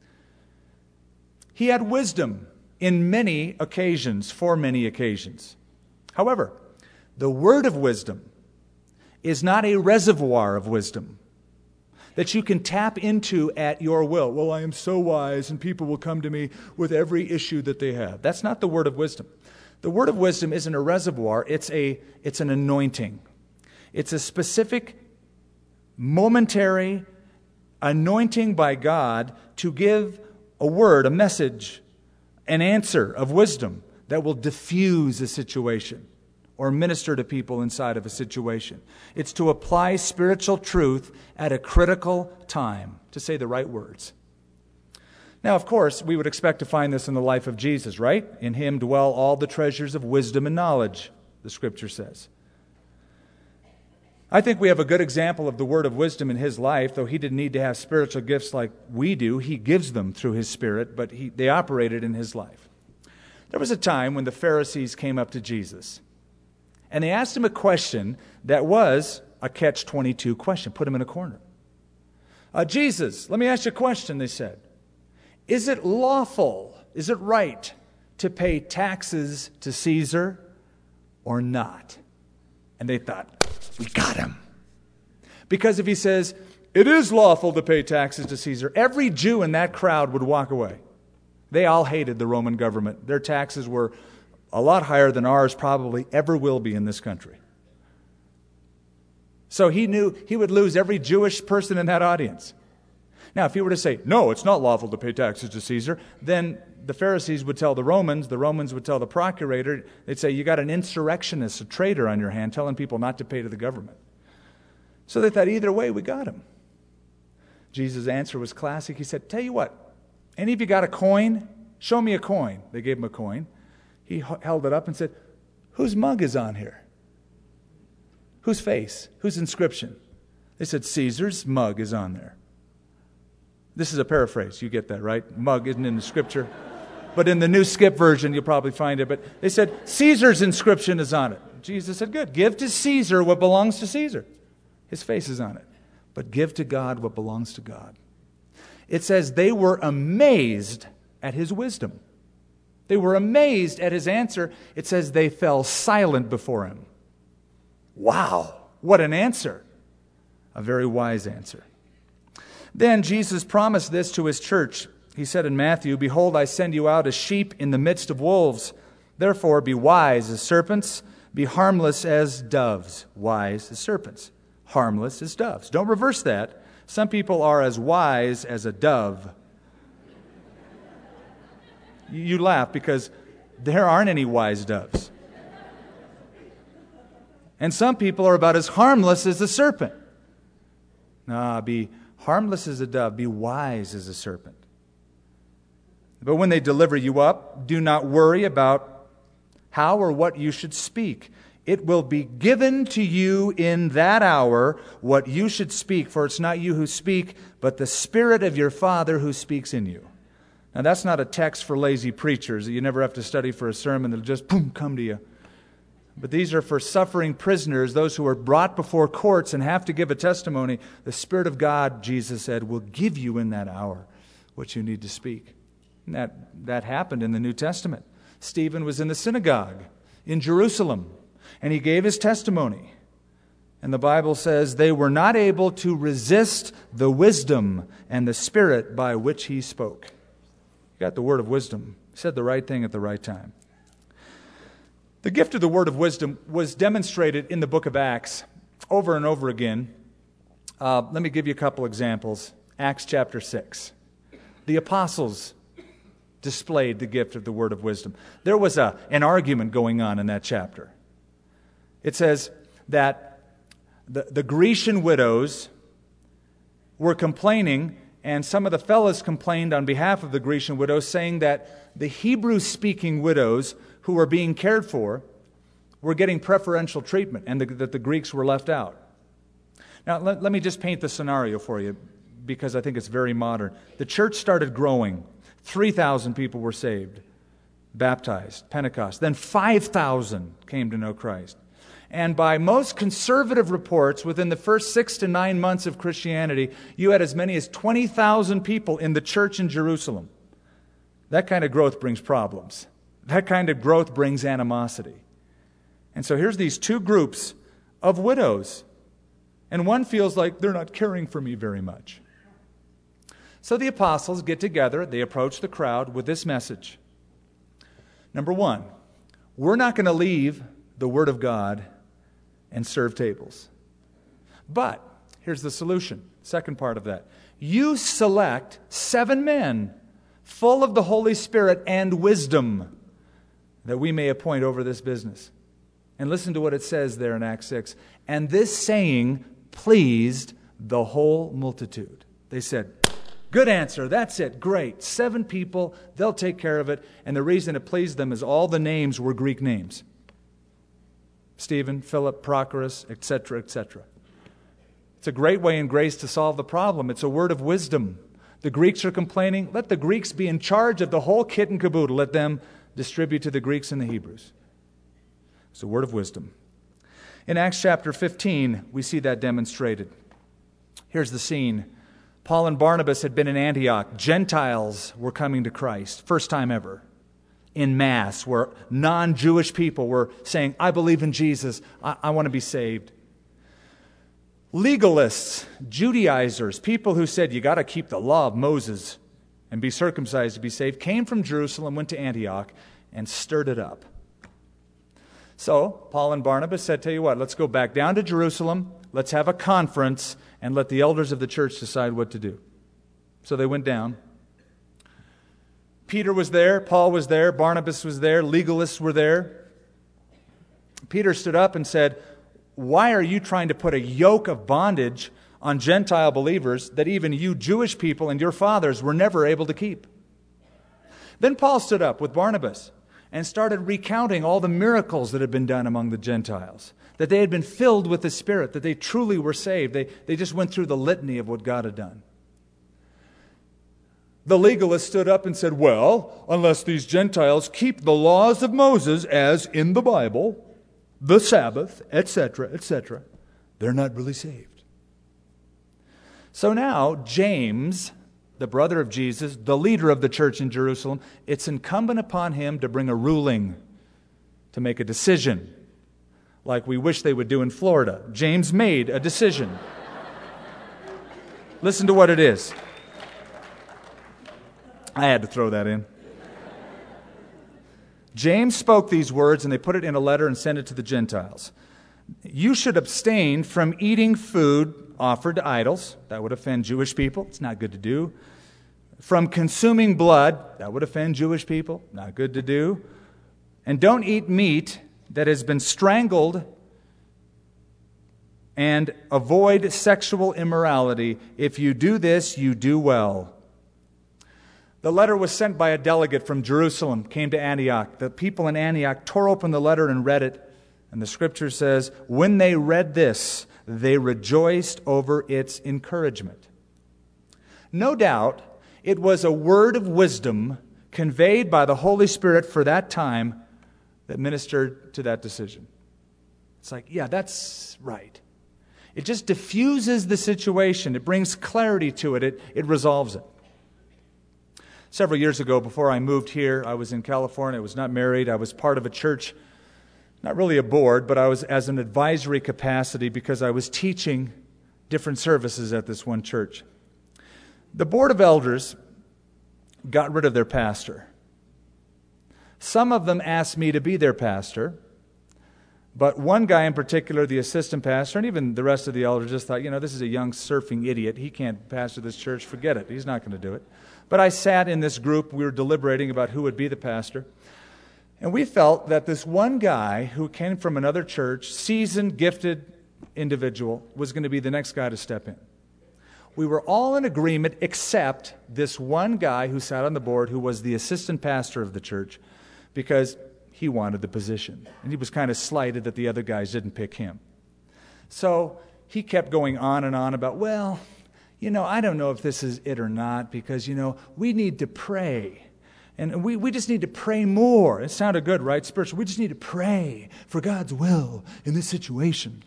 He had wisdom in many occasions, for many occasions. However, the word of wisdom is not a reservoir of wisdom that you can tap into at your will. Well, I am so wise, and people will come to me with every issue that they have. That's not the word of wisdom. The word of wisdom isn't a reservoir. It's an anointing. It's a specific, momentary anointing by God to give a word, a message, an answer of wisdom that will diffuse a situation or minister to people inside of a situation. It's to apply spiritual truth at a critical time, to say the right words. Now, of course, we would expect to find this in the life of Jesus, right? In him dwell all the treasures of wisdom and knowledge, the Scripture says. I think we have a good example of the word of wisdom in his life, though he didn't need to have spiritual gifts like we do. He gives them through his Spirit, but they operated in his life. There was a time when the Pharisees came up to Jesus, and they asked him a question that was a catch-22 question, put him in a corner. Jesus, let me ask you a question, they said. Is it lawful, is it right to pay taxes to Caesar or not? And they thought, we got him. Because if he says, it is lawful to pay taxes to Caesar, every Jew in that crowd would walk away. They all hated the Roman government. Their taxes were a lot higher than ours probably ever will be in this country. So he knew he would lose every Jewish person in that audience. Now, if he were to say, no, it's not lawful to pay taxes to Caesar, then the Pharisees would tell the Romans would tell the procurator, they'd say, you got an insurrectionist, a traitor on your hand, telling people not to pay to the government. So they thought, either way, we got him. Jesus' answer was classic. He said, tell you what, any of you got a coin? Show me a coin. They gave him a coin. He held it up and said, whose mug is on here? Whose face? Whose inscription? They said, Caesar's mug is on there. This is a paraphrase. You get that, right? Mug isn't in the Scripture. But in the New Skip version, you'll probably find it. But they said, Caesar's inscription is on it. Jesus said, good. Give to Caesar what belongs to Caesar. His face is on it. But give to God what belongs to God. It says they were amazed at his wisdom. They were amazed at his answer. It says they fell silent before him. Wow, what an answer. A very wise answer. Then Jesus promised this to his church. He said in Matthew, behold, I send you out as sheep in the midst of wolves. Therefore, be wise as serpents, be harmless as doves. Wise as serpents, harmless as doves. Don't reverse that. Some people are as wise as a dove. You laugh because there aren't any wise doves. And some people are about as harmless as a serpent. Be harmless as a dove, be wise as a serpent. But when they deliver you up, do not worry about how or what you should speak. It will be given to you in that hour what you should speak, for it's not you who speak, but the Spirit of your Father who speaks in you." Now, that's not a text for lazy preachers that you never have to study for a sermon that'll just, boom, come to you. But these are for suffering prisoners, those who are brought before courts and have to give a testimony. The Spirit of God, Jesus said, will give you in that hour what you need to speak. And that happened in the New Testament. Stephen was in the synagogue in Jerusalem, and he gave his testimony. And the Bible says they were not able to resist the wisdom and the Spirit by which he spoke. He got the word of wisdom. He said the right thing at the right time. The gift of the word of wisdom was demonstrated in the book of Acts over and over again. Let me give you a couple examples. Acts chapter 6. The apostles displayed the gift of the word of wisdom. There was an argument going on in that chapter. It says that the Grecian widows were complaining, and some of the fellows complained on behalf of the Grecian widows, saying that the Hebrew-speaking widows who were being cared for were getting preferential treatment, and that the Greeks were left out. Now, let me just paint the scenario for you, because I think it's very modern. The church started growing. 3,000 people were saved, baptized, Pentecost. Then 5,000 came to know Christ. And by most conservative reports, within the first 6 to 9 months of Christianity, you had as many as 20,000 people in the church in Jerusalem. That kind of growth brings problems. That kind of growth brings animosity. And so here's these two groups of widows. And one feels like they're not caring for me very much. So the apostles get together, they approach the crowd with this message. Number one, we're not going to leave the Word of God and serve tables. But here's the solution, second part of that. You select 7 men full of the Holy Spirit and wisdom that we may appoint over this business. And listen to what it says there in Acts 6. And this saying pleased the whole multitude. They said, good answer, that's it, great. 7 people, they'll take care of it. And the reason it pleased them is all the names were Greek names. Stephen, Philip, Prochorus, etc., etc. It's a great way in grace to solve the problem. It's a word of wisdom. The Greeks are complaining. Let the Greeks be in charge of the whole kit and caboodle. Let them distribute to the Greeks and the Hebrews. It's a word of wisdom. In Acts chapter 15, we see that demonstrated. Here's the scene. Paul and Barnabas had been in Antioch. Gentiles were coming to Christ. First time ever. In mass, where non-Jewish people were saying, I believe in Jesus. I want to be saved. Legalists, Judaizers, people who said you got to keep the law of Moses and be circumcised to be saved, came from Jerusalem, went to Antioch, and stirred it up. So Paul and Barnabas said, tell you what, let's go back down to Jerusalem, let's have a conference, and let the elders of the church decide what to do. So they went down. Peter was there, Paul was there, Barnabas was there, legalists were there. Peter stood up and said, why are you trying to put a yoke of bondage on Gentile believers that even you Jewish people and your fathers were never able to keep? Then Paul stood up with Barnabas and started recounting all the miracles that had been done among the Gentiles, that they had been filled with the Spirit, that they truly were saved. They just went through the litany of what God had done. The legalist stood up and said, well, unless these Gentiles keep the laws of Moses as in the Bible, the Sabbath, etc., etc., they're not really saved. So now James, the brother of Jesus, the leader of the church in Jerusalem, it's incumbent upon him to bring a ruling, to make a decision, like we wish they would do in Florida. James made a decision. Listen to what it is. I had to throw that in. James spoke these words, and they put it in a letter and sent it to the Gentiles. You should abstain from eating food offered to idols. That would offend Jewish people. It's not good to do. From consuming blood. That would offend Jewish people. Not good to do. And don't eat meat that has been strangled, and avoid sexual immorality. If you do this, you do well. The letter was sent by a delegate from Jerusalem, came to Antioch. The people in Antioch tore open the letter and read it. And the scripture says, when they read this, they rejoiced over its encouragement. No doubt, it was a word of wisdom conveyed by the Holy Spirit for that time that ministered to that decision. It's like, yeah, that's right. It just diffuses the situation. It brings clarity to it. It resolves it. Several years ago, before I moved here, I was in California. I was not married. I was part of a church, not really a board, but I was as an advisory capacity because I was teaching different services at this one church. The board of elders got rid of their pastor. Some of them asked me to be their pastor, but one guy in particular, the assistant pastor, and even the rest of the elders just thought, this is a young surfing idiot. He can't pastor this church. Forget it. He's not going to do it. But I sat in this group. We were deliberating about who would be the pastor. And we felt that this one guy who came from another church, seasoned, gifted individual, was going to be the next guy to step in. We were all in agreement except this one guy who sat on the board who was the assistant pastor of the church because he wanted the position. And he was kind of slighted that the other guys didn't pick him. So he kept going on and on about, I don't know if this is it or not because, we need to pray. And we just need to pray more. It sounded good, right? Spiritual. We just need to pray for God's will in this situation.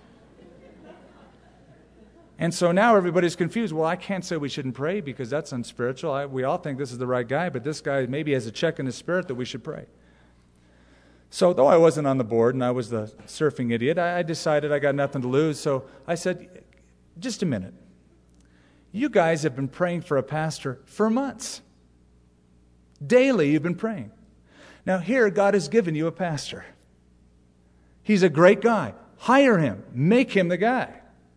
And so now everybody's confused. Well, I can't say we shouldn't pray because that's unspiritual. We all think this is the right guy, but this guy maybe has a check in his spirit that we should pray. So though I wasn't on the board and I was the surfing idiot, I decided I got nothing to lose. So I said, just a minute. You guys have been praying for a pastor for months. Daily you've been praying. Now here God has given you a pastor. He's a great guy. Hire him. Make him the guy.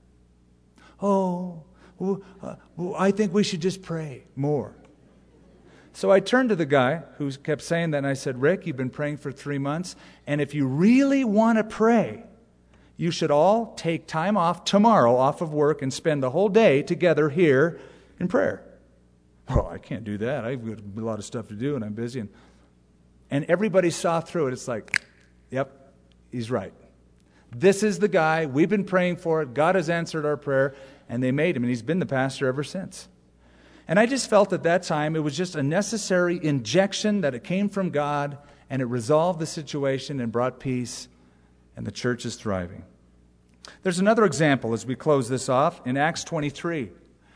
I think we should just pray more. So I turned to the guy who kept saying that and I said, Rick, you've been praying for 3 months, and if you really want to pray, you should all take time off tomorrow, off of work, and spend the whole day together here in prayer. Well, I can't do that. I've got a lot of stuff to do and I'm busy. And everybody saw through it. It's like, yep, he's right. This is the guy. We've been praying for it. God has answered our prayer. And they made him. And he's been the pastor ever since. And I just felt at that time it was just a necessary injection that it came from God. And it resolved the situation and brought peace. And the church is thriving. There's another example as we close this off in Acts 23.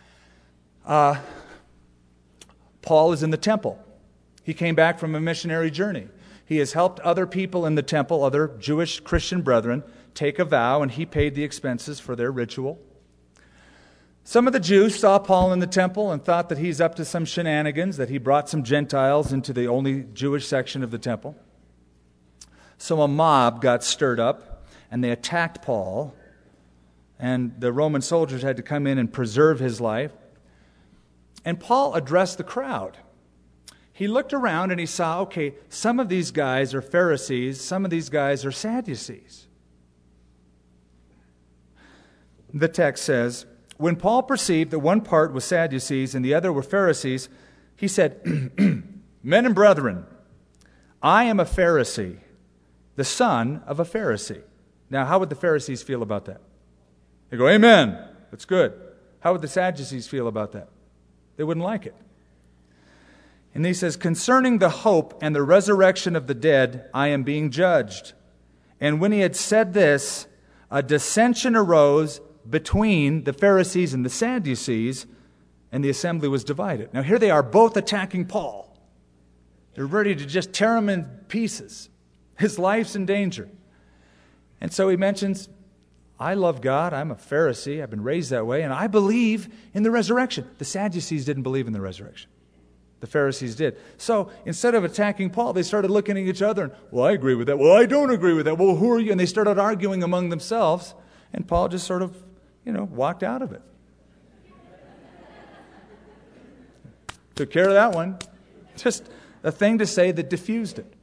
Paul is in the temple. He came back from a missionary journey. He has helped other people in the temple, other Jewish Christian brethren, take a vow, and he paid the expenses for their ritual. Some of the Jews saw Paul in the temple and thought that he's up to some shenanigans, that he brought some Gentiles into the only Jewish section of the temple. So a mob got stirred up, and they attacked Paul, and the Roman soldiers had to come in and preserve his life. And Paul addressed the crowd. He looked around and he saw, okay, some of these guys are Pharisees, some of these guys are Sadducees. The text says, when Paul perceived that one part was Sadducees and the other were Pharisees, he said, men and brethren, I am a Pharisee, the son of a Pharisee. Now, how would the Pharisees feel about that? They go, amen, that's good. How would the Sadducees feel about that? They wouldn't like it. And he says, concerning the hope and the resurrection of the dead, I am being judged. And when he had said this, a dissension arose between the Pharisees and the Sadducees, and the assembly was divided. Now here they are both attacking Paul. They're ready to just tear him in pieces. His life's in danger. And so he mentions, I love God, I'm a Pharisee, I've been raised that way, and I believe in the resurrection. The Sadducees didn't believe in the resurrection. The Pharisees did. So instead of attacking Paul, they started looking at each other and, well, I agree with that. Well, I don't agree with that. Well, who are you? And they started arguing among themselves, and Paul just sort of, walked out of it. Took care of that one. Just a thing to say that diffused it.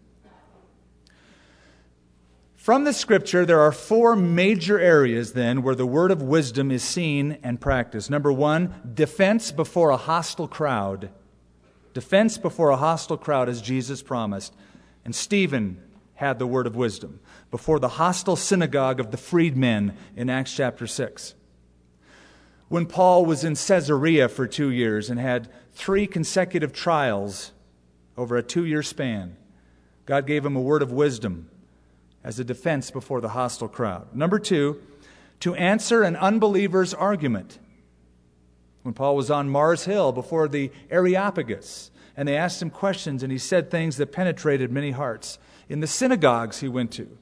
From the Scripture, there are 4 major areas then where the word of wisdom is seen and practiced. Number 1, defense before a hostile crowd. Defense before a hostile crowd, as Jesus promised. And Stephen had the word of wisdom before the hostile synagogue of the freedmen in Acts chapter 6. When Paul was in Caesarea for 2 years and had 3 consecutive trials over a 2-year span, God gave him a word of wisdom as a defense before the hostile crowd. Number 2, to answer an unbeliever's argument. When Paul was on Mars Hill before the Areopagus, and they asked him questions, and he said things that penetrated many hearts. In the synagogues he went to.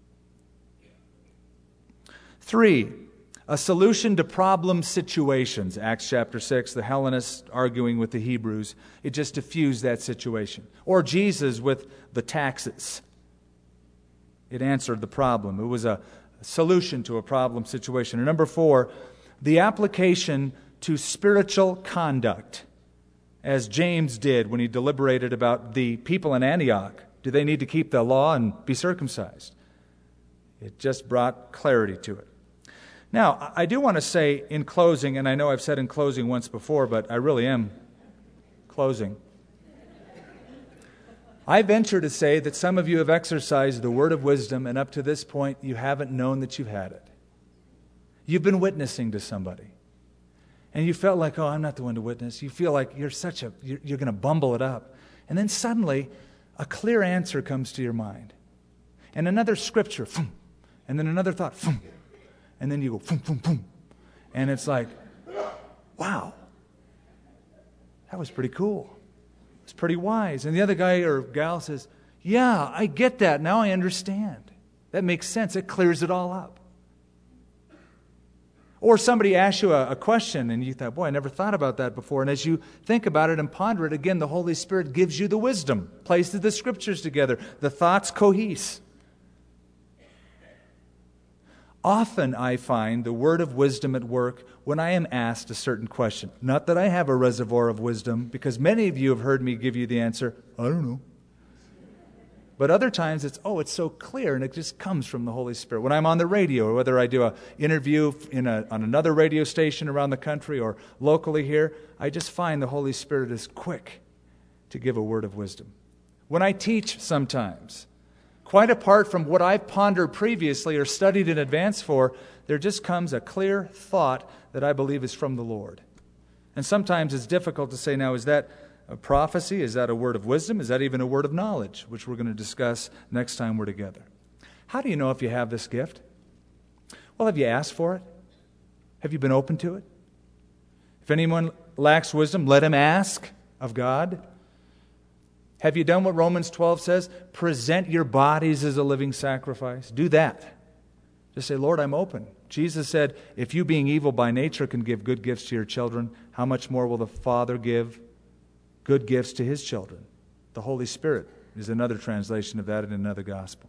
3, a solution to problem situations. Acts chapter 6, the Hellenists arguing with the Hebrews. It just diffused that situation. Or Jesus with the taxes. It answered the problem. It was a solution to a problem situation. And number 4, the application to spiritual conduct, as James did when he deliberated about the people in Antioch. Do they need to keep the law and be circumcised? It just brought clarity to it. Now, I do want to say in closing, and I know I've said in closing once before, but I really am closing. I venture to say that some of you have exercised the word of wisdom, and up to this point, you haven't known that you've had it. You've been witnessing to somebody, and you felt like, oh, I'm not the one to witness. You feel like you're going to bumble it up. And then suddenly, a clear answer comes to your mind. And another scripture, and then another thought, and then you go, and it's like, wow, that was pretty cool. It's pretty wise. And the other guy or gal says, yeah, I get that. Now I understand. That makes sense. It clears it all up. Or somebody asks you a question and you thought, boy, I never thought about that before. And as you think about it and ponder it, again, the Holy Spirit gives you the wisdom, places the scriptures together, the thoughts cohese. Often I find the word of wisdom at work when I am asked a certain question. Not that I have a reservoir of wisdom, because many of you have heard me give you the answer, I don't know. But other times it's so clear, and it just comes from the Holy Spirit. When I'm on the radio, or whether I do an interview on another radio station around the country or locally here, I just find the Holy Spirit is quick to give a word of wisdom. When I teach sometimes, quite apart from what I've pondered previously or studied in advance for, there just comes a clear thought that I believe is from the Lord. And sometimes it's difficult to say, now, is that a prophecy? Is that a word of wisdom? Is that even a word of knowledge, which we're going to discuss next time we're together? How do you know if you have this gift? Well, have you asked for it? Have you been open to it? If anyone lacks wisdom, let him ask of God. Have you done what Romans 12 says? Present your bodies as a living sacrifice. Do that. Just say, Lord, I'm open. Jesus said, if you being evil by nature can give good gifts to your children, how much more will the Father give good gifts to His children? The Holy Spirit is another translation of that in another gospel.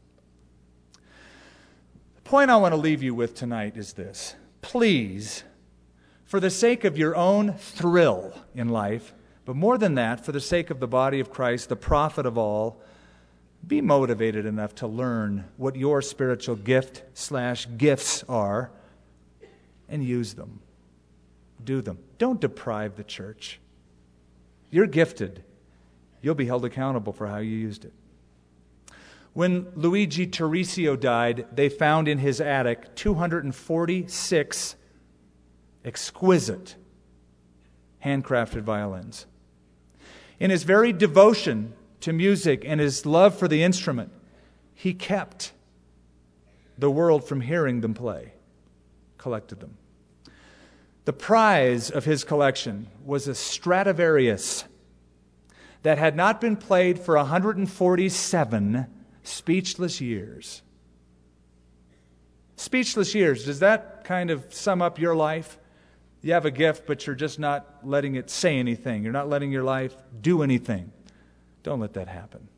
The point I want to leave you with tonight is this. Please, for the sake of your own thrill in life, but more than that, for the sake of the body of Christ, the prophet of all, be motivated enough to learn what your spiritual gift/gifts are and use them. Do them. Don't deprive the church. You're gifted. You'll be held accountable for how you used it. When Luigi Teresio died, they found in his attic 246 exquisite handcrafted violins. In his very devotion to music and his love for the instrument, he kept the world from hearing them play, collected them. The prize of his collection was a Stradivarius that had not been played for 147 speechless years. Speechless years, does that kind of sum up your life? You have a gift, but you're just not letting it say anything. You're not letting your life do anything. Don't let that happen.